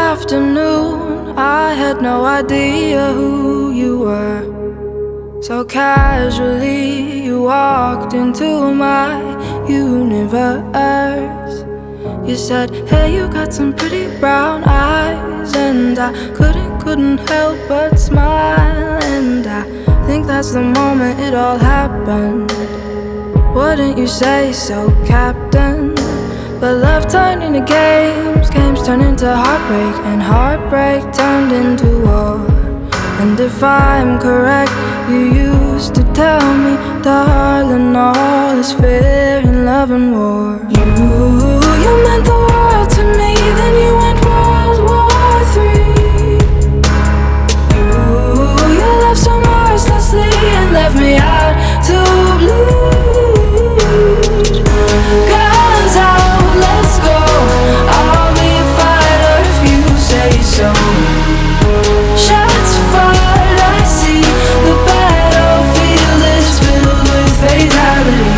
afternoon, I had no idea who you were. So casually you walked into my universe. You said, hey, you got some pretty brown eyes. And I couldn't help but smile. And I think that's the moment it all happened. Wouldn't you say so, Captain? But love turned into games, games turned into heartbreak, and heartbreak turned into war. And if I'm correct, you used to tell me, darling, all is fair in love and war. You meant the world to me, then you went World War III. You left so mercilessly and left me out to bleed. Guns out, let's go. I'll be a fighter if you say so. Shots fired, I see the battlefield is filled with fatality.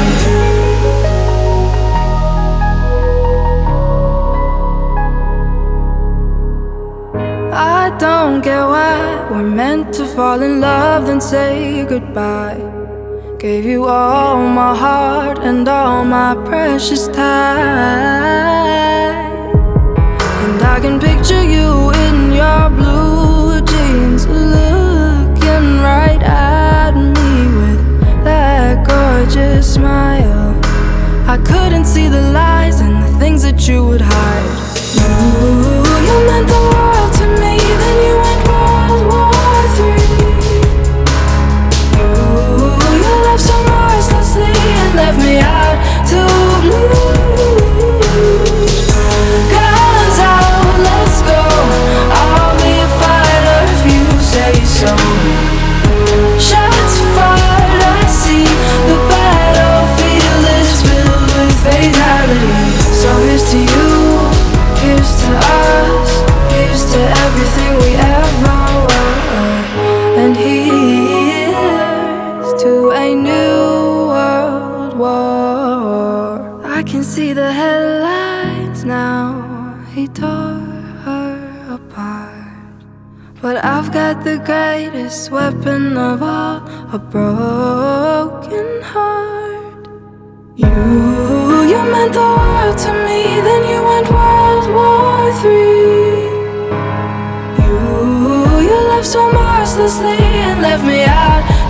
I don't get why we're meant to fall in love then say goodbye. Gave you all my heart and all my precious time. And I can picture you in your blue jeans, looking right at me with that gorgeous smile. I couldn't see the lies and the things that you would hide. You meant the world to me, then you went World War III. You left so mercilessly and left me out to bleed. Guns out, let's go. I'll be a fighter if you say so. Shots fired, I see the battlefield is filled with fatality. So here's to you, here's to us, here's to everything we ever were. And here's to a new world war. I can see the headlines now, he tore her apart. But I've got the greatest weapon of all, a broken heart. You meant the world to me, then you went World War III. You left so mercilessly and left me out